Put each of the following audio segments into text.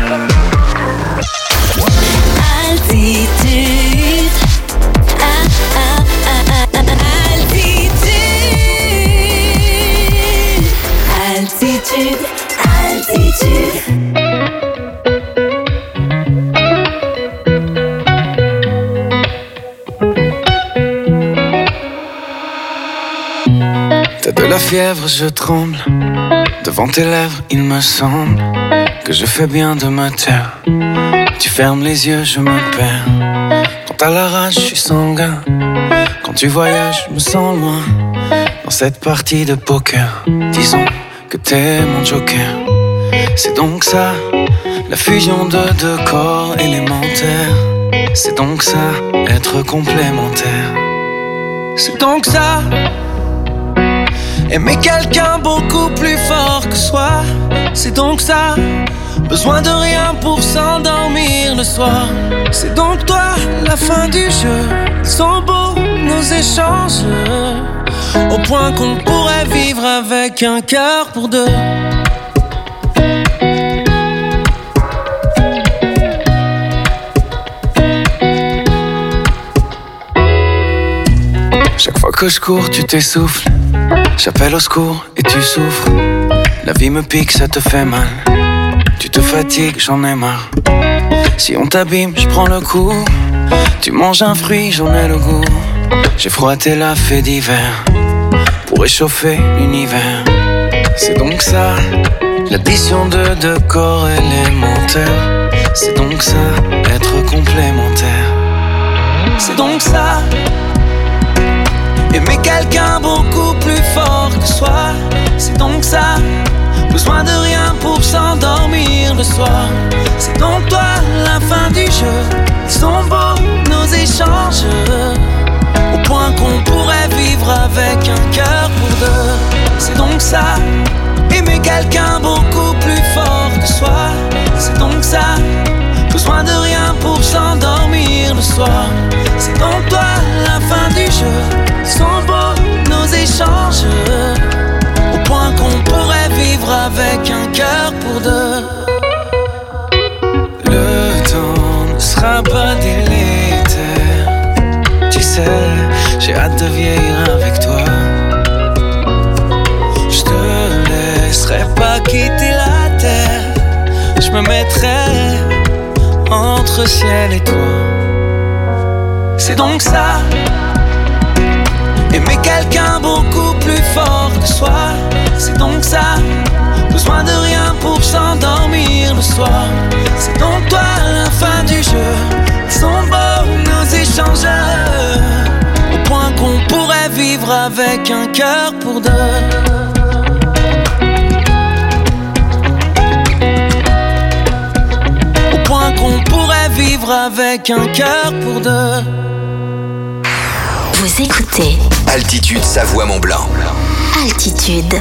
Altitude. Altitude. Altitude. T'as de la fièvre, je tremble. Devant tes lèvres, il me semble que je fais bien de me taire. Tu fermes les yeux, je me perds. Quand t'as la rage, je suis sanguin. Quand tu voyages, je me sens loin. Dans cette partie de poker, disons que t'es mon joker. C'est donc ça, la fusion de deux corps élémentaires. C'est donc ça, être complémentaire. C'est donc ça, aimer quelqu'un beaucoup plus fort que soi. C'est donc ça, besoin de rien pour s'endormir le soir. C'est donc toi, la fin du jeu. Ils sont beaux nos échanges, au point qu'on pourrait vivre avec un cœur pour deux. Chaque fois que je cours, tu t'essouffles. J'appelle au secours et tu souffres. La vie me pique, ça te fait mal. Tu te fatigues, j'en ai marre. Si on t'abîme, je prends le coup. Tu manges un fruit, j'en ai le goût. J'ai froissé la fée d'hiver pour réchauffer l'univers. C'est donc ça, l'addition de deux corps élémentaires. C'est donc ça, être complémentaire. C'est donc ça, aimer quelqu'un beaucoup plus fort que soi. C'est donc ça, besoin de rien pour s'endormir le soir. C'est donc toi, la fin du jeu. Ils sont beaux nos échanges, au point qu'on pourrait vivre avec un cœur pour deux. C'est donc ça, aimer quelqu'un beaucoup plus fort que soi. C'est donc ça, besoin de rien pour s'endormir le soir. C'est donc toi, la fin du jeu. Ils sont beaux nos échanges, au point qu'on pourrait vivre avec un cœur pour deux. Le temps ne sera pas délétère. Tu sais, j'ai hâte de vieillir avec toi. Je te laisserai pas quitter la terre. Je me mettrai entre ciel et toi. C'est donc ça, aimer quelqu'un beaucoup plus fort que soi. C'est donc ça, besoin de rien pour s'endormir le soir. C'est donc toi, la fin du jeu. Ils sont beaux nos échanges, au point qu'on pourrait vivre avec un cœur pour deux. Au point qu'on pourrait vivre avec un cœur pour deux. Vous écoutez Altitude Savoie-Mont-Blanc. Altitude.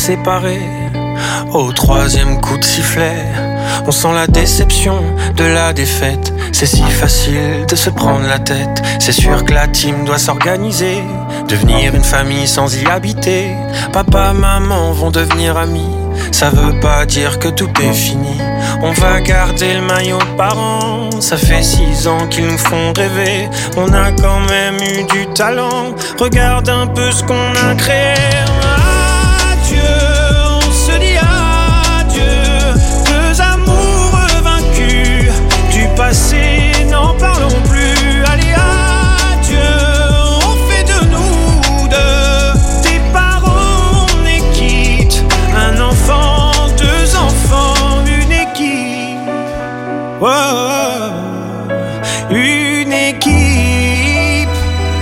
séparer. Au troisième coup de sifflet, on sent la déception de la défaite. C'est si facile de se prendre la tête. C'est sûr que la team doit s'organiser, devenir une famille sans y habiter. Papa, maman vont devenir amis. Ça veut pas dire que tout est fini. On va garder le maillot de parents. Ça fait 6 ans qu'ils nous font rêver. On a quand même eu du talent. Regarde un peu ce qu'on a créé. Adieu, on se dit adieu. Deux amoureux vaincus. Du passé, n'en parlons plus. Allez, adieu, on fait de nous deux des parents, on est quitte. Un enfant, 2 enfants, une équipe. Oh, une équipe.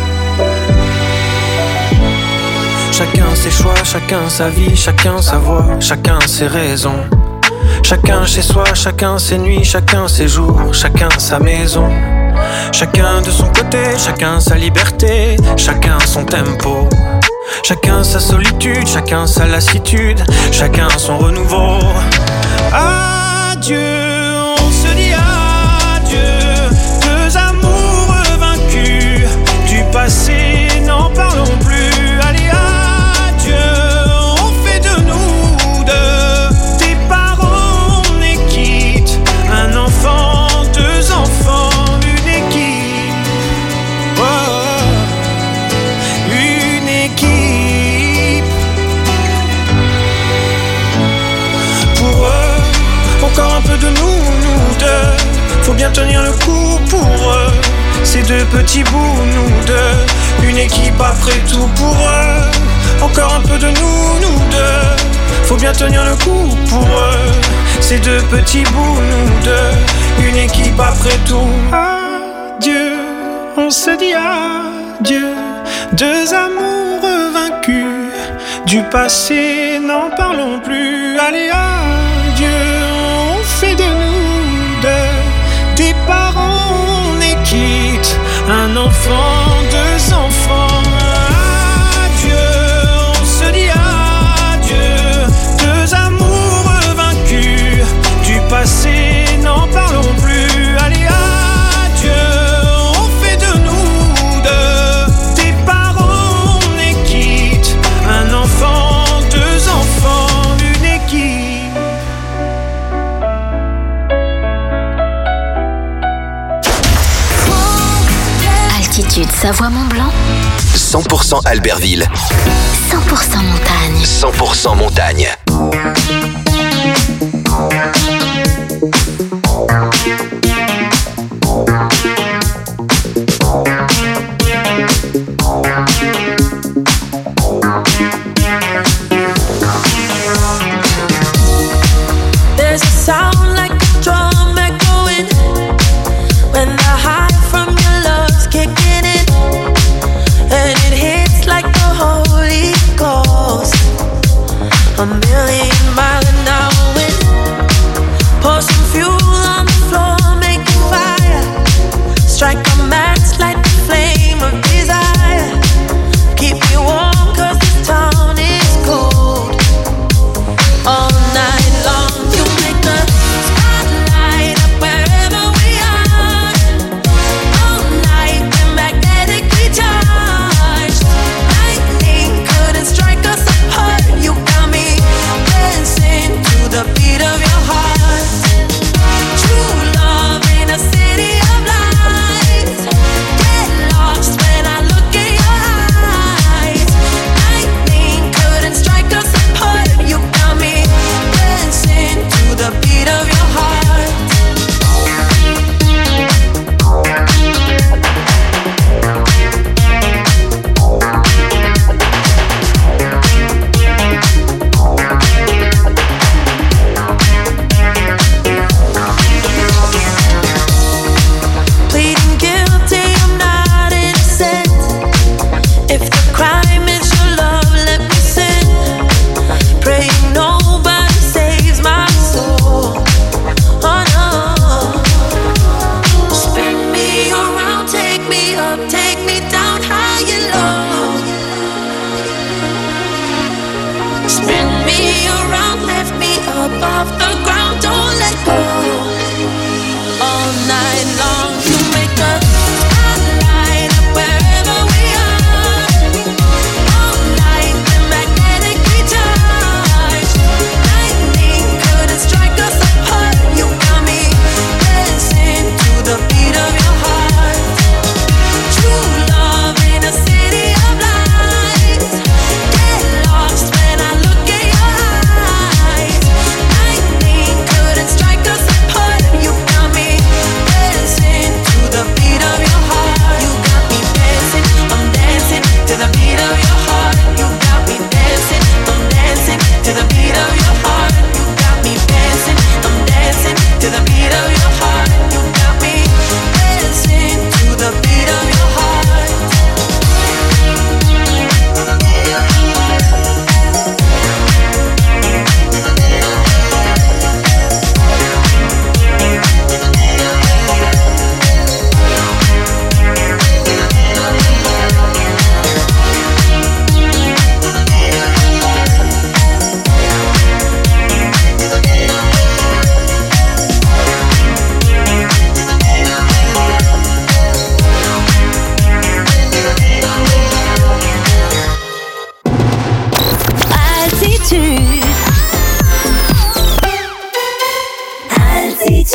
Chacun ses choix, chacun sa vie, chacun sa voix, chacun ses raisons. Chacun chez soi, chacun ses nuits, chacun ses jours, chacun sa maison. Chacun de son côté, chacun sa liberté, chacun son tempo. Chacun sa solitude, chacun sa lassitude, chacun son renouveau. Adieu, on se dit adieu. Deux amoureux vaincus. Du passé, n'en parlons plus. Allez, adieu, on fait de nous deux des parents, on est quitte. Un enfant, 2 enfants, une équipe. Oh, une équipe. Pour eux, encore un peu de nous deux. Faut bien tenir le coup pour eux. Ces 2 petits bouts, nous deux. Une équipe après tout pour eux. Encore un peu de nous deux. Faut bien tenir le coup pour eux. Ces 2 petits bouts, nous deux. Une équipe après tout. Adieu, on se dit adieu. 2 amoureux vaincus. Du passé, n'en parlons plus. Allez, adieu, on fait de nous deux des parents, on est quitte. Un enfant, 2 enfants. Adieu, on se dit adieu. 2 amoureux vaincus. Du passé, n'en parlons plus. Allez, adieu, on fait de nous deux des parents, on est quitte. Un enfant, 2 enfants, une équipe. Altitude Savoie-Mont-Blanc. 100% Albertville. 100% montagne. 100% montagne. There's a sound like a drum echoing when the high from your love's kicking in, and it hits like the Holy Ghost. A million mile an hour wind. Pour some fuel on the floor, make a fire. Strike a match, light the flame of desire. Keep me warm 'cause this town is cold. All night long, you make the spotlight up wherever we are. All night, we're magnetically charged. Lightning couldn't strike us apart. You got me dancing to the beat of your heart. True love in a city of lights. Get lost when I look in your eyes. Lightning couldn't strike us apart. You got me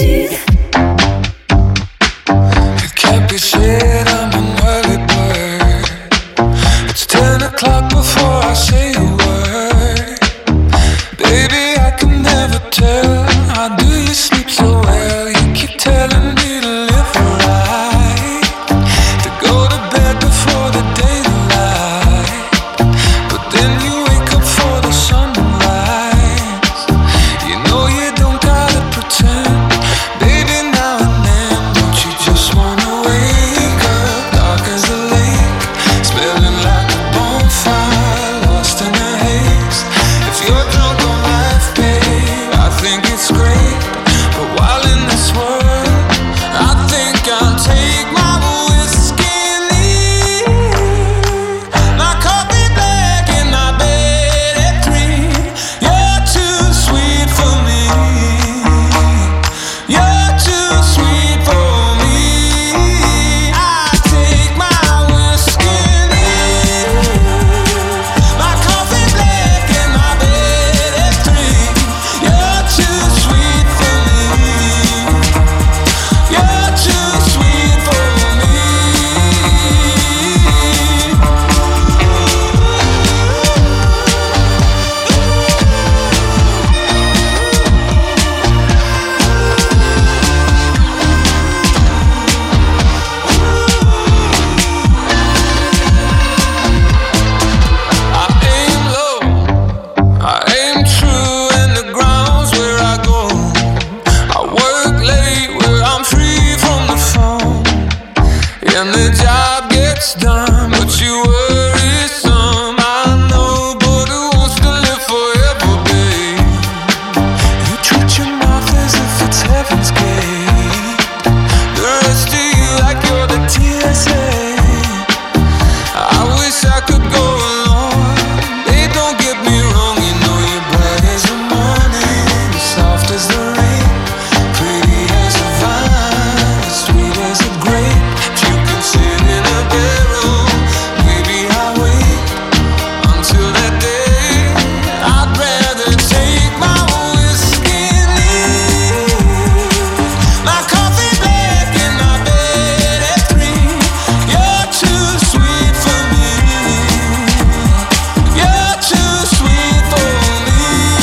Altitude. It can't be said I'm an early bird. It's 10 o'clock before I say a word. Baby, I can never tell. How do you sleep so well? You keep telling me to live right, to go to bed before the daylight, but then you wake up for the sunrise. You know you don't gotta pretend, baby, now and then. Don't you just wanna wake up, dark as a lake, smelling like a bonfire, lost in the haze. If you're drunk on life, babe, I think it's great, but while in this world, I think I'll take my whiskey and leave. My coffee black in my bed at 3. You're too sweet for me. You're too sweet for me. I take my whiskey and leave. My coffee black in my bed at 3. You're too sweet for me. You're too sweet for me. I aim low, I aim true, and the ground's where I go. I work late where I'm free from the phone, and the job gets done, but you worry some. I know, but who wants to live forever, babe? You treat your mouth as if it's heaven's gate. The rest of you like you're the TSA. I wish I could go along. Hey, don't get me wrong, you know you're bright as the morning, soft as the rain, pretty as a vine, sweet as a grape. If you could sit in a barrel, maybe I'll wait until that day. I'd rather take my whiskey and leave. My coffee black in my bed at 3. You're too sweet for me. You're too sweet for me.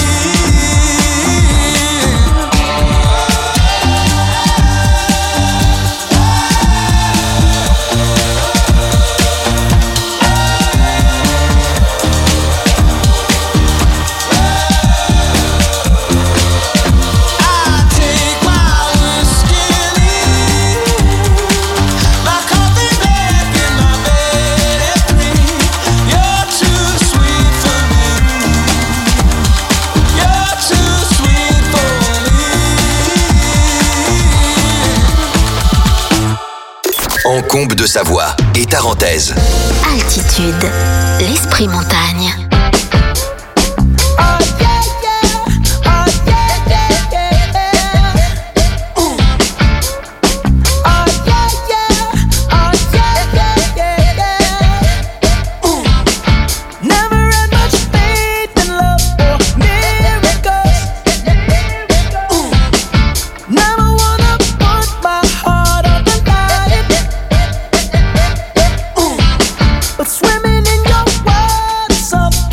I take my whiskey and leave. My coffee black in my bed at 3. You're too sweet for me. You're too sweet for me. En comble de Savoie et Tarentaise. Altitude. L'esprit montagne. Never had much faith in love or miracles. Never wanna put my heart on the line. But swimming in your world is something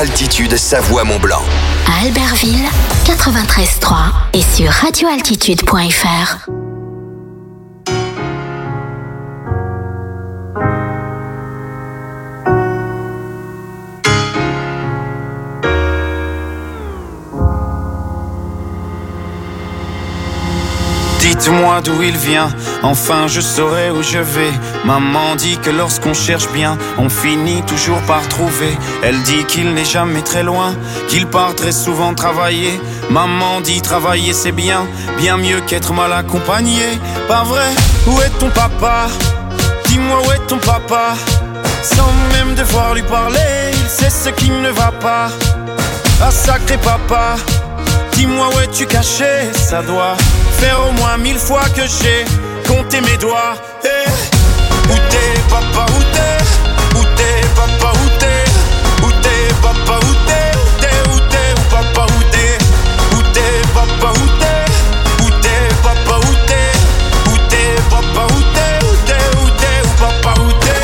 Altitude Savoie-Mont-Blanc. À Albertville, 93.3 et sur radioaltitude.fr. Dites-moi d'où il vient, enfin je saurai où je vais. Maman dit que lorsqu'on cherche bien, on finit toujours par trouver. Elle dit qu'il n'est jamais très loin, qu'il part très souvent travailler. Maman dit travailler c'est bien, bien mieux qu'être mal accompagné. Pas vrai? Où est ton papa? Dis-moi où est ton papa? Sans même devoir lui parler, il sait ce qui ne va pas. Ah sacré papa, dis-moi où es-tu caché? Ça doit faire au moins 1000 fois que j'ai compté mes doigts. Hey. Où t'es papa, où t'es? Où t'es papa, où t'es? Où t'es papa, où t'es? Où t'es, où t'es, où papa, où t'es? Où t'es papa, où t'es? Où t'es papa, où t'es? Où t'es papa, où t'es? Où t'es, où t'es, où papa, où t'es?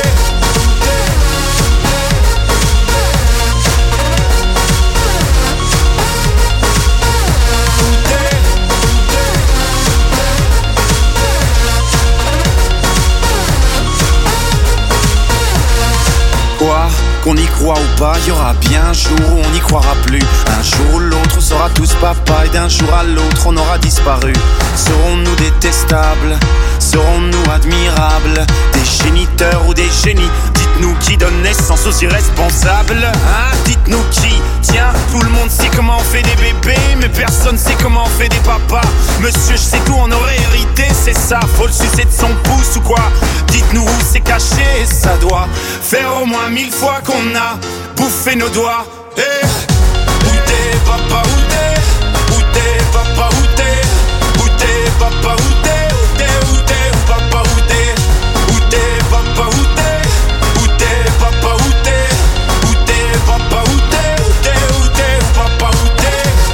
Quoi? Qu'on y croit ou pas, y aura bien un jour où on n'y croira plus. Un jour ou l'autre on sera tous papa et d'un jour à l'autre on aura disparu. Serons-nous détestables? Serons-nous admirables? Des géniteurs ou des génies? Dites-nous qui donne naissance aux irresponsables, hein? Dites-nous qui? Tiens, tout le monde sait comment on fait des bébés, mais personne sait comment on fait des papas. Monsieur, je sais tout, on aurait hérité, c'est ça. Faut le sucer de son pouce ou quoi? Dites-nous où c'est caché, ça doit faire au moins 1000 fois qu'on a bouffé nos doigts. Hey. Où t'es papa, où t'es? Où t'es papa, où t'es? Où t'es papa, où t'es? Où t'es, où t'es, où papa, où t'es? Où t'es papa, où t'es? Où t'es papa, où t'es? Où t'es papa, où t'es? Où t'es, où t'es, où papa, où t'es?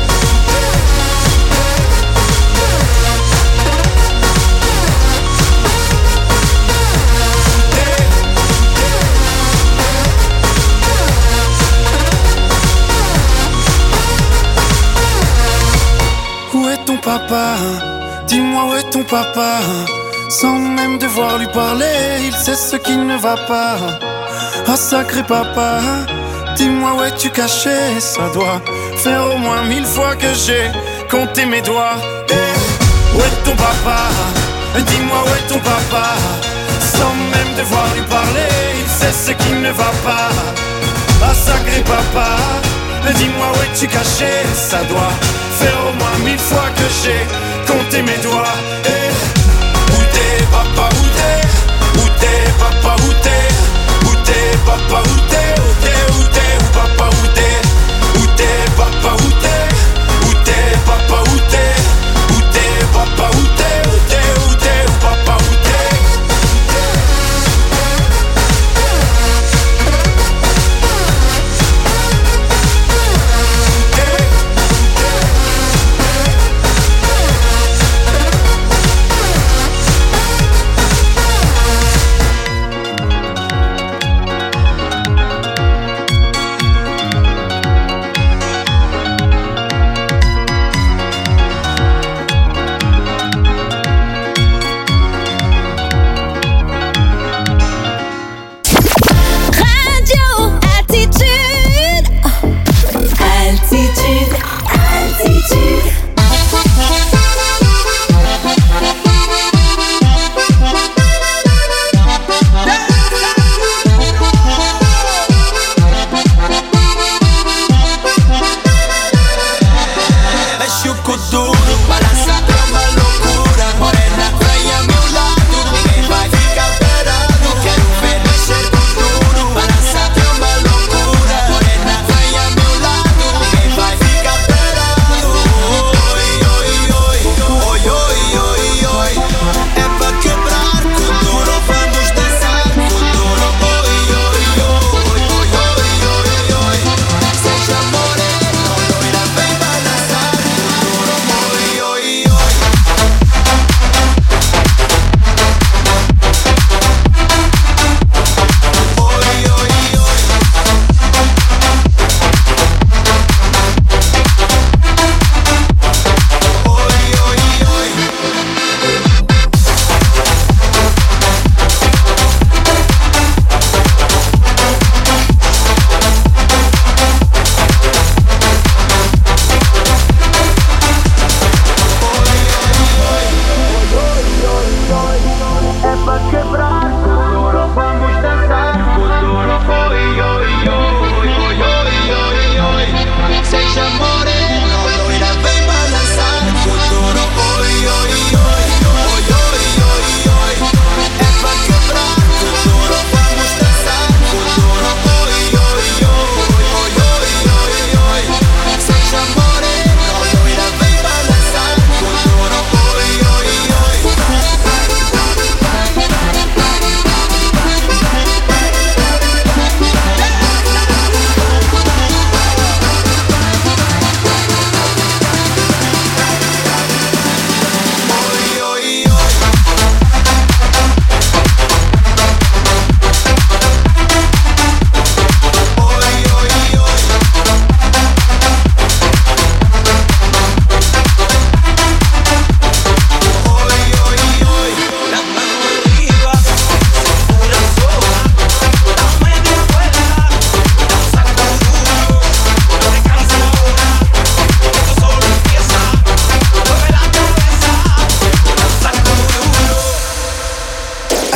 Où est ton papa? Dis-moi où est ton papa? Sans même devoir lui parler, il sait ce qui ne va pas. Ah sacré papa, dis-moi où es-tu caché? Ça doit faire au moins 1000 fois que j'ai compté mes doigts. Hey. Où est ton papa? Dis-moi où est ton papa? Sans même devoir lui parler, il sait ce qui ne va pas. Ah sacré papa, dis-moi où es-tu caché? Ça doit faire au moins 1000 fois que j'ai compté mes doigts. Hey. Où t'es papa, où t'es? Où t'es papa, où t'es? Où t'es papa, où t'es? Où t'es, où t'es, où papa, où t'es? Où t'es papa, où t'es? Où t'es papa, où t'es? Où t'es papa, où t'es? Où t'es, où t'es, où papa, où t'es?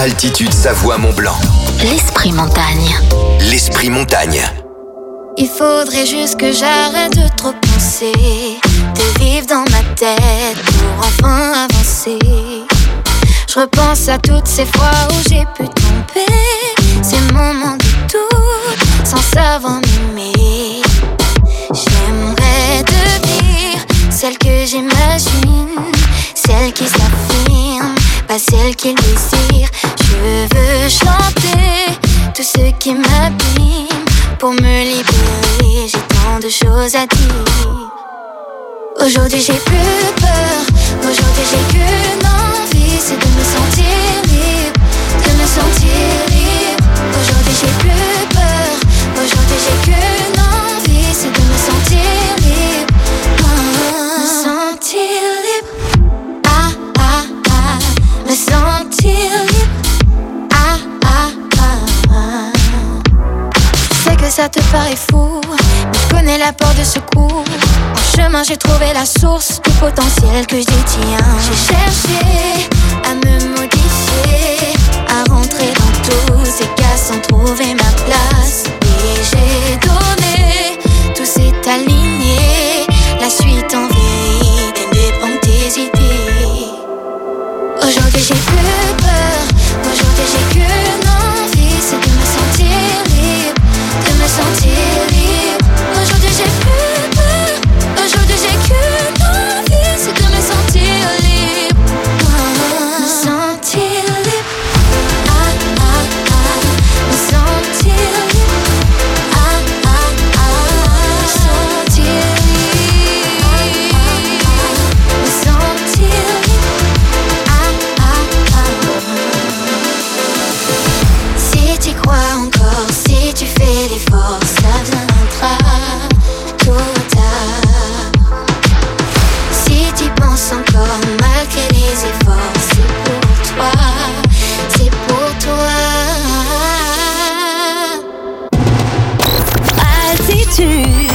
Altitude Savoie-Mont-Blanc. L'esprit montagne. L'esprit montagne. Il faudrait juste que j'arrête de trop penser, de vivre dans ma tête pour enfin avancer. Je repense à toutes ces fois où j'ai pu tomber, ces moments de doute sans savoir m'aimer. J'aimerais devenir celle que j'imagine, celle qui s'affirme, pas celle qui désire. Je veux chanter tout ce qui m'abîme pour me libérer, j'ai tant de choses à dire. Aujourd'hui j'ai plus peur, aujourd'hui j'ai qu'une envie, c'est de me sentir libre, de me sentir libre. Aujourd'hui j'ai plus peur, aujourd'hui j'ai qu'une envie, c'est de me sentir libre, me sentir libre. Ah ah ah, me sentir libre. Ah ah ah ah. Je sais que ça te paraît fou, mais je connais l'apport de secours. En chemin j'ai trouvé la source du potentiel que je détiens. J'ai cherché à me modifier, à rentrer dans tous ces cas sans trouver ma place. Et j'ai donné, tout s'est aligné, la suite en vérité dépend de tes idées. Aujourd'hui j'ai plus peur, aujourd'hui j'ai qu'une envie, c'est de me sentir libre, de me sentir libre. Aujourd'hui j'ai plus peur, aujourd'hui j'ai qu'une envie, c'est de me sentir libre, me sentir libre. Ah ah ah, me sentir libre. Ah ah ah, me sentir libre, me sentir libre. Ah ah ah. Si tu crois encore, si tu fais l'effort, ça viendra tôt ou tard. Si tu penses encore malgré les efforts, c'est pour toi, c'est pour toi. Altitude.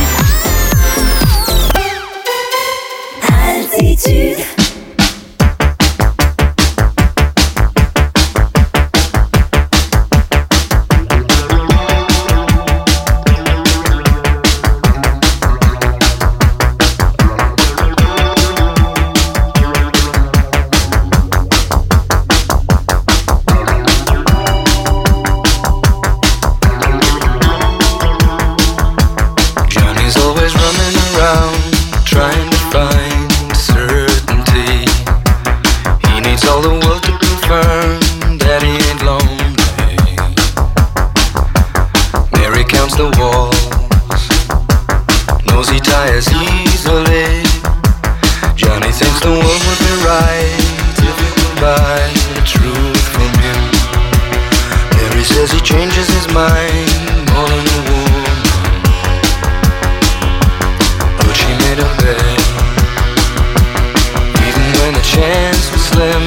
Altitude. Johnny's always running around, trying to find certainty. He needs all the world to confirm that he ain't lonely. Mary counts the walls, knows he tires easily. Johnny thinks the world would be right if he could buy the truth from him. Mary says he changes his mind more than a woman, but she made a bet, even when the chance was slim.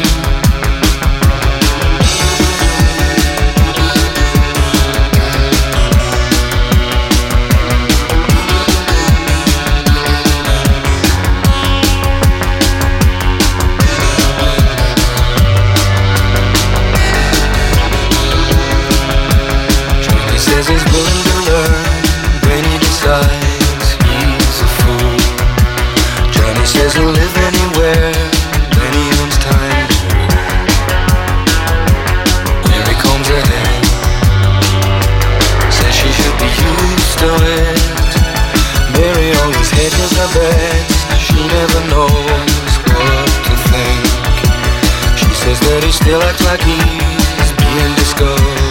Johnny says he's willing to learn when he decides he's a fool. Johnny says he'll live anywhere when he owns time to. Mary combs ahead, says she should be used to it. Mary always hedges her bets, she never knows what to think. She says that he still acts like he's being discovered,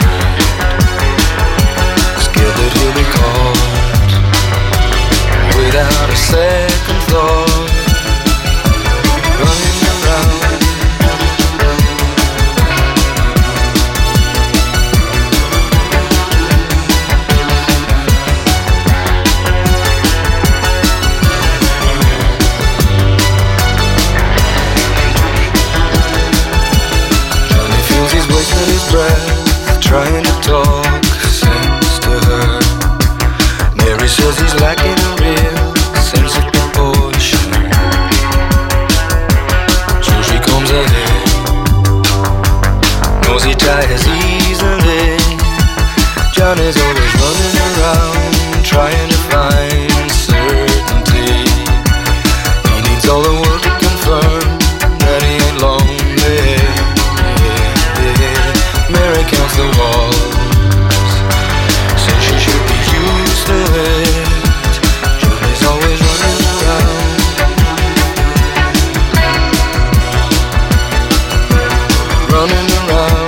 scared that he'll be caught without a second thought, running around. Johnny feels he's wasted his breath, trying to talk sense to her. Mary says he's lacking a real sense of always running around, trying to find certainty. He needs all the world to confirm that he ain't lonely. Mary counts the walls, says she should be used to it. Julie's always running around, running around.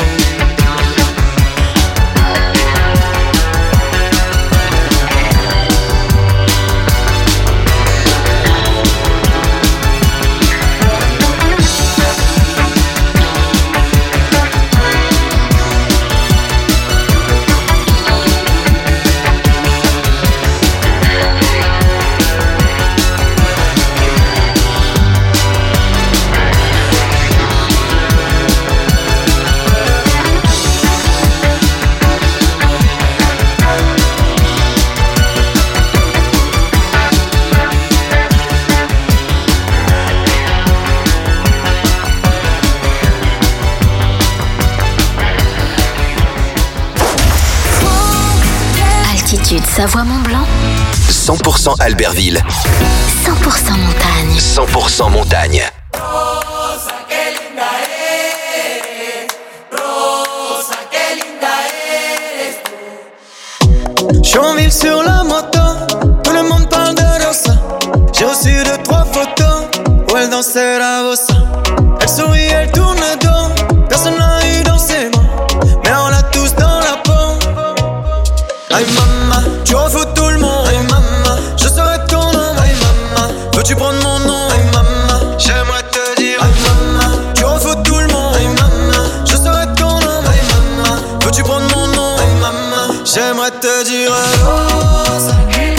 Savoie-Mont-Blanc, 100% Albertville, 100% montagne. 100% montagne. Chonville sur la moto, tout le monde parle de Rosa. J'ai reçu 2-3 photos où elle dansait la bossa. Elle sourit, elle tourne le dos, personne n'a eu dans ses mains, mais on l'a tous dans la peau. Aïe maman, tu refous tout le monde. Aïe maman, je serai ton homme. Aïe maman, veux-tu prendre mon nom? Aïe maman, j'aimerais te dire. Aïe maman, tu refous tout le monde. Aïe maman, je serai ton homme. Aïe maman, veux-tu prendre mon nom? Aïe maman, j'aimerais te dire. Rosa.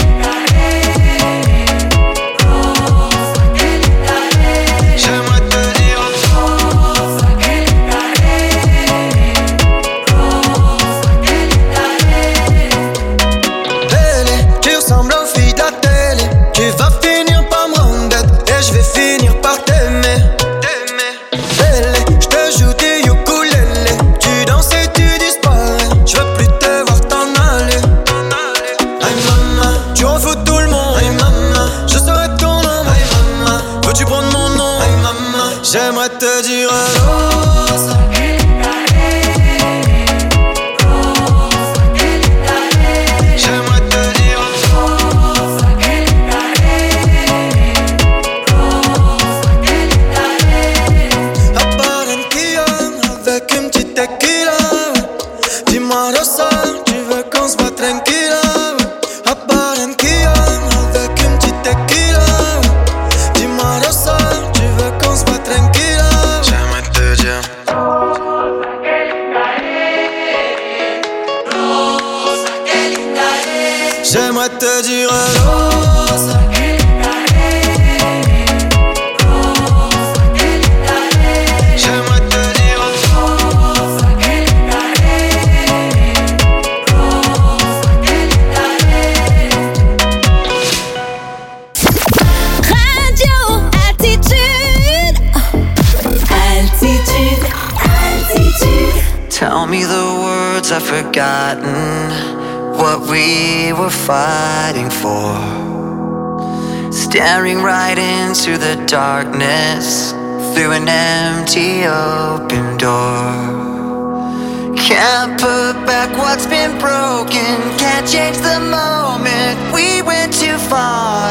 J'aimerais te dire Rosa. J'aimerais te dire Rosa. À Barranquilla, avec une petite tequila. Dis-moi Rosa, tu veux qu'on se voit tranquilla. À Barranquilla, avec une petite tequila. Dis-moi Rosa, tu veux qu'on se voit tranquilla. J'aimerais te dire Rosa, que linda es. J'aimerais te dire Rosa. J'aimerais te dire Rosa, que linda es. Rosa, que linda es. Radio Altitude. Altitude. Altitude. Tell me the words I've forgotten, what we were fighting for. Staring right into the darkness through an empty open door. Can't put back what's been broken, can't change the moment we went too far.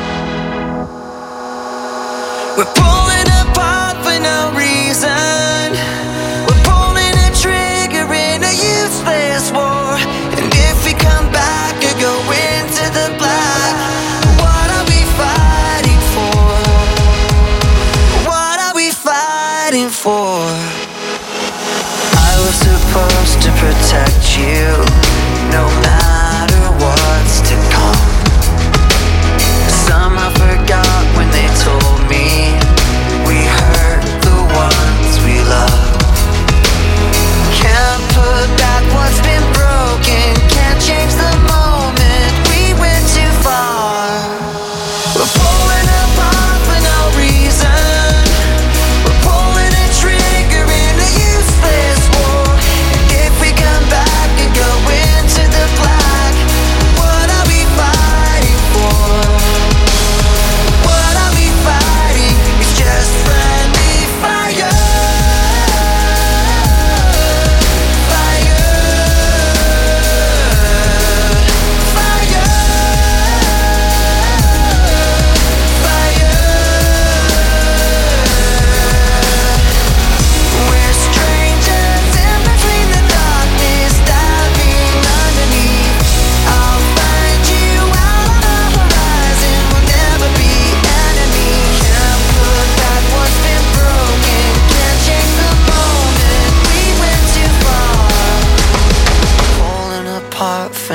We're pulling apart for no reason. We're pulling a trigger in a useless war. And if we come back or go into the black, what are we fighting for? What are we fighting for? I was supposed to protect you, no matter what's to come. Somehow forgot when they told me we hurt the ones we love. Can't put back what's been broken, can't change the moment we went too far. We're pulling apart for no reason. We're pulling a trigger in a useless war. And if we come back and go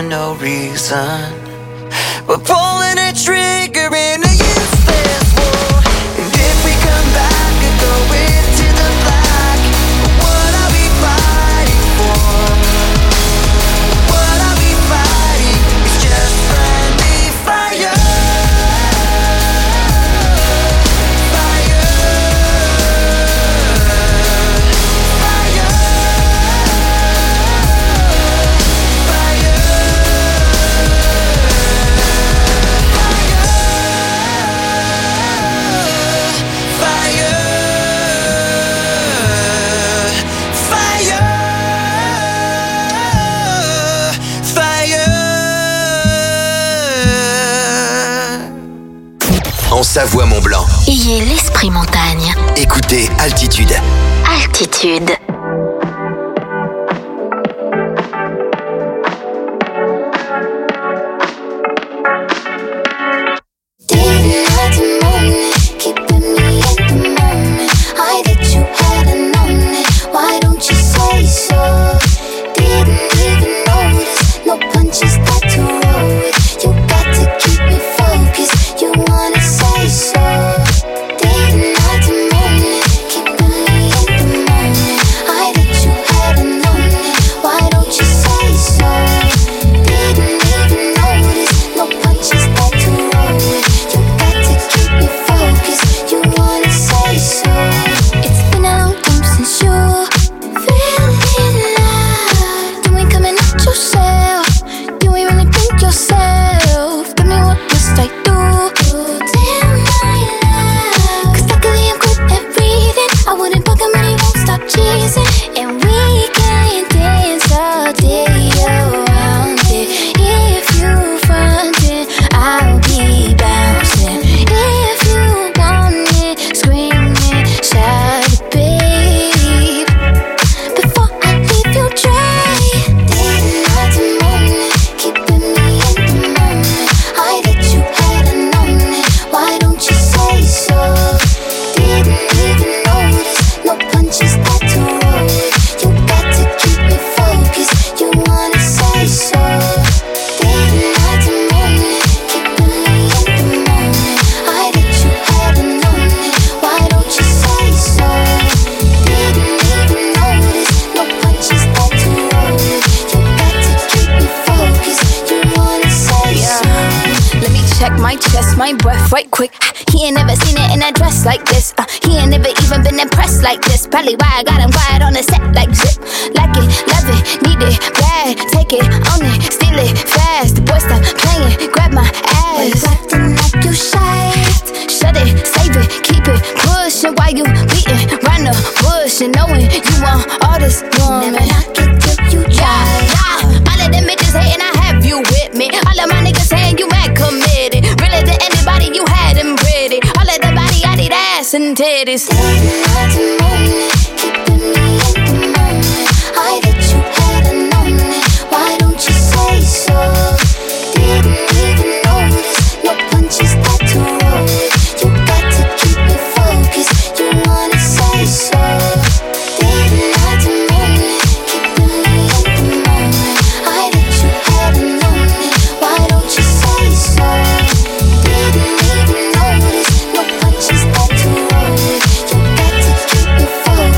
for no reason. We're pulling a trigger in a useless war. And if we come back and go into the black, what are we fighting for? What are we fighting? It's just friendly fire. En Savoie-Mont-Blanc. Ayez l'esprit montagne. Écoutez Altitude. Altitude. My breath right quick. He ain't never seen it in a dress like this. He ain't never even been impressed like this. Probably why I got him quiet on the set like zip. Like it, love it, need it, bad. Take it, own it, steal it, fast. The boy stop playing, grab my ass. Why you acting like you shy? Shut it, save it, keep it pushing. While you beating round the bush and knowing you want all this woman. Never knock it till you try. All of them bitches hating, I have you with me. All of my niggas saying you mad committed. Really to anybody, you had them pretty. All of the body, I need ass and titties. Keeping me in the moment. I that you had a moment. Why don't you say so? Didn't even notice. No punches that to roll with. You got to keep me focused. You wanna say so? Didn't I the moment? Keeping me in the moment. I that you had a moment. Why don't you say so? Didn't even notice. No punches that to roll with. You got to keep me focused.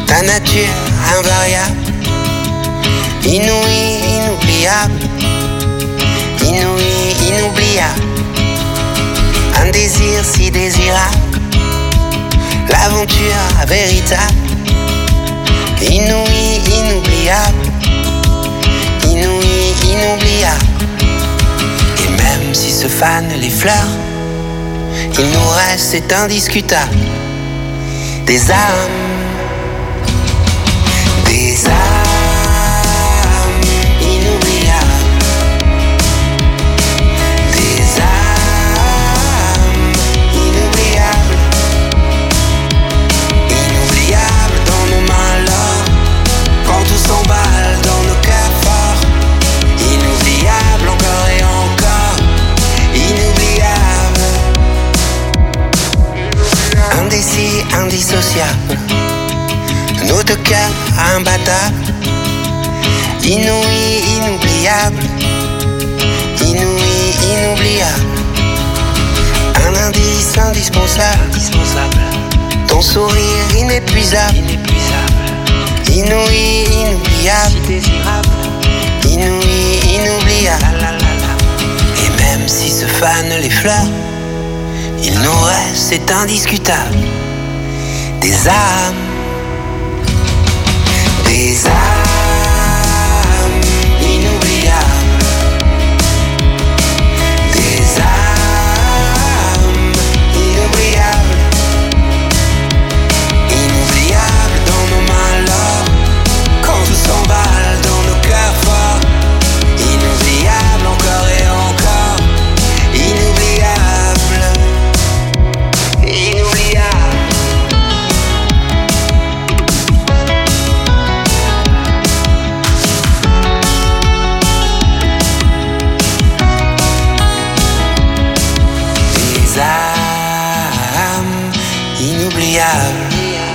ta nature invariable, inouïe, inoubliable, inouïe, inoubliable, un désir si désirable, l'aventure véritable, inouïe, inoubliable, inouïe, inoubliable. Et même si se fanent les fleurs, il nous reste, c'est indiscutable, des âmes, des âmes inoubliables, des âmes inoubliables, inoubliables dans nos mains l'or, quand tout s'emballe dans nos cœurs forts, inoubliables encore et encore, inoubliables, indécis, indissociables, nos deux cœurs imbattables, inouïs, inoubliables, inouïs, inoubliables, un indice indispensable, ton sourire inépuisable, inouïs, inoubliable, inouïs, inoubliable. Et même si se fanent les fleurs, il nous reste, c'est indiscutable, des âmes, des âmes inoubliables, des âmes inoubliables, inoubliables dans nos mains l'or, quand tout s'emballe dans nos cœurs forts, inoubliables encore et encore, inoubliables, inoubliables. Des âmes inoubliables,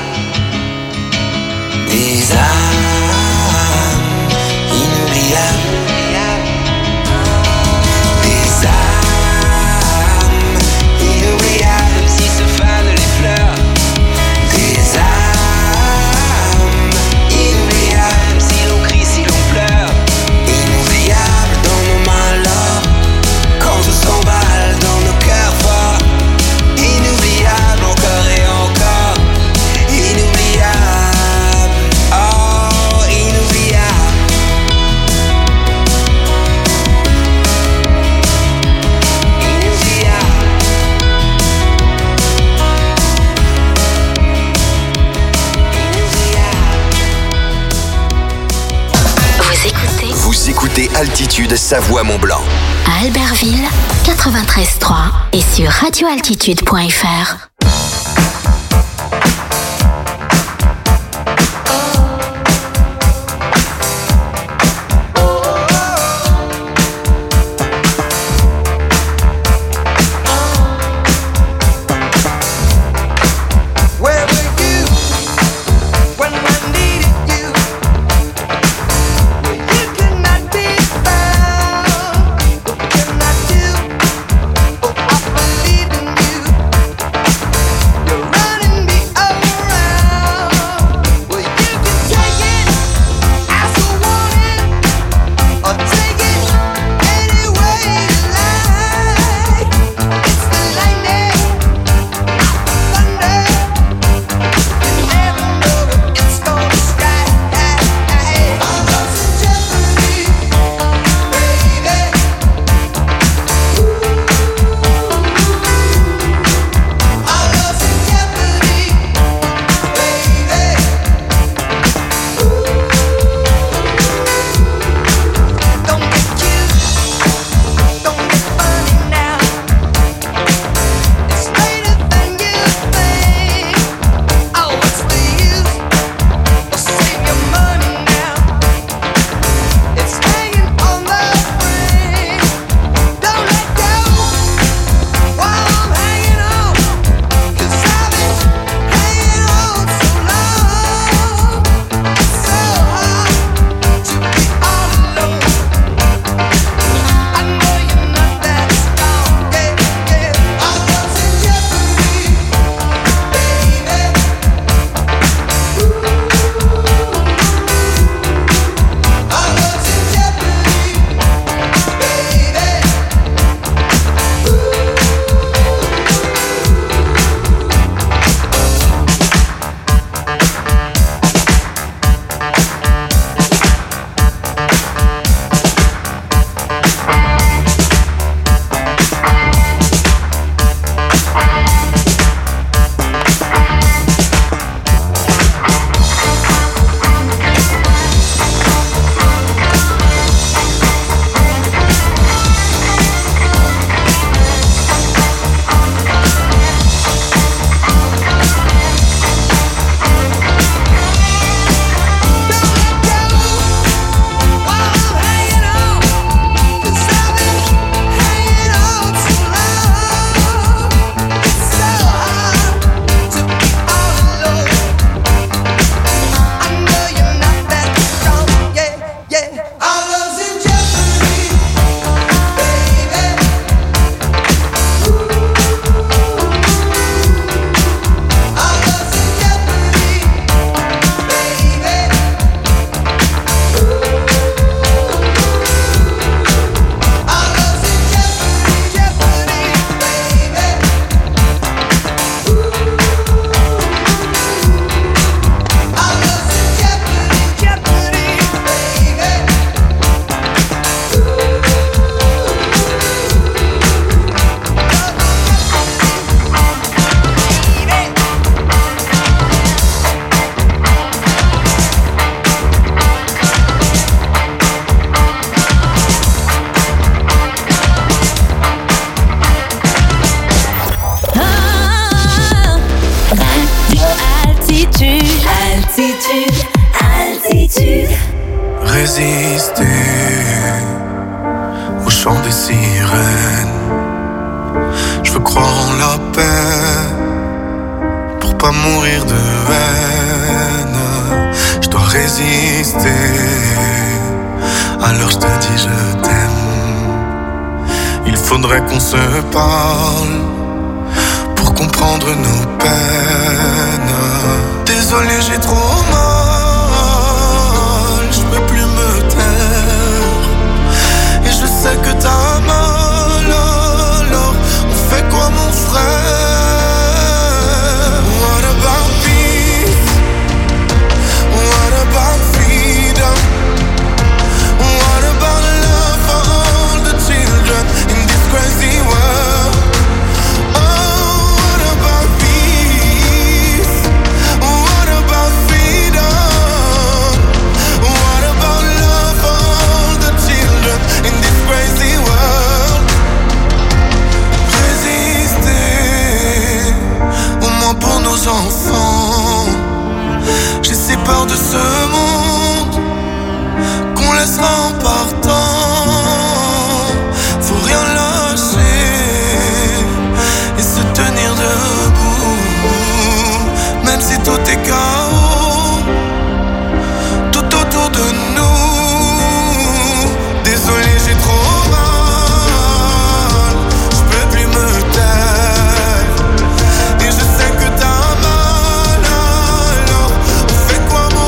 des âmes inoubliables, des âmes inoubliables, si se fanent les fleurs, des âmes inoubliables, si l'on crie, si l'on pleure, inoubliables dans nos mains l'or, quand tout s'emballe dans nos cœurs forts, inoubliables encore et encore, inoubliables, oh inoubliables, Vous écoutez Altitude Savoie-Mont-Blanc. À Albertville, 93.3 et sur radioaltitude.fr. Where were you when I needed you? Well, you could not be found. What can I do? Oh, I believe in you. Altitude, altitude. Résister au chant des sirènes. Je veux croire en la paix pour pas mourir de haine. Je dois résister. Alors je te dis je t'aime. Il faudrait qu'on se parle pour comprendre nos peines. Désolé, j'ai trop mal. Je peux plus me taire. Et je sais que t'as mal. Alors on fait quoi mon frère? What about peace? What about freedom? What about love for all the children in this crazy world? Oh, what about peace? What about freedom? What about love for all the children in this crazy world? Résister, au moins pour nos enfants. J'ai si peur de ce monde qu'on laissera en partant. Faut rien lâcher et se tenir debout, même si tout est chaos tout autour de nous. Désolé, j'ai trop mal. Je peux plus me taire. Et je sais que t'as mal. Alors on fait quoi mon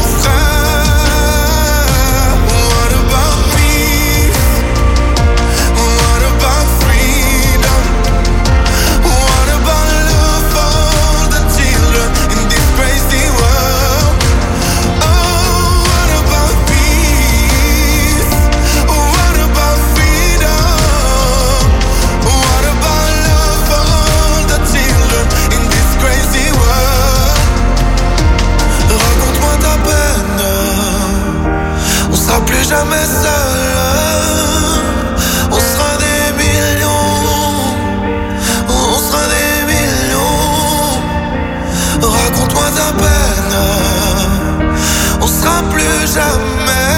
frère? What about peace? What about freedom? What about love for all the children in this crazy world? Oh, what about peace? What about freedom? What about love for all the children in this crazy world? Raconte-moi ta peine. On sera plus jamais seul. On sera des millions. On sera des millions. Raconte-moi ta peine. On sera plus jamais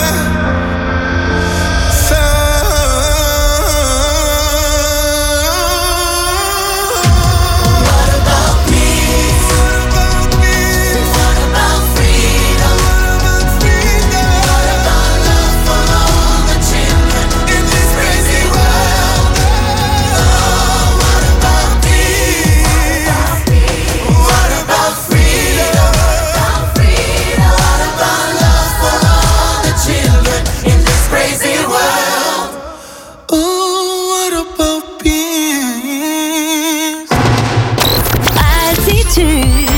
What about peace? What about peace? What about freedom? What about freedom? What about love for all the children in this crazy world? Oh, what about peace? What about freedom? What about love for all the children in this crazy world? Oh, what about peace? Altitude.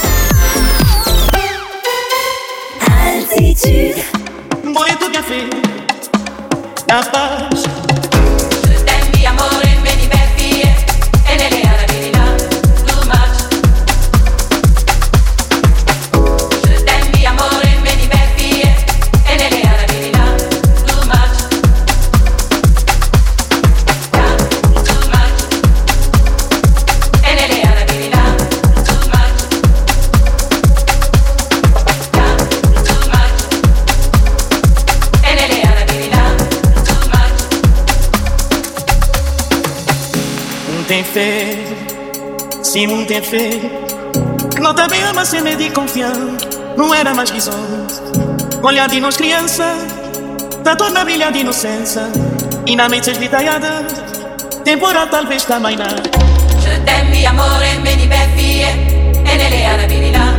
Altitude. Bonito café, la paz. Je t'aime, mi amore, me diverti e nelle abilità too much. Je t'aime, mi amore, me diverti e nelle abilità too much. Too much. E nelle abilità too much. Too much. E nelle abilità too much. Muito tem fé, sim, muito tem fé. Que não também ama ser meio de confiar. Não era mais visões. Olhar de nós criança, tá toda a brilha de inocência. E na mente esvitalhada, temporal talvez também não. Je t'aime, mi amore, me diverti e nelle abilità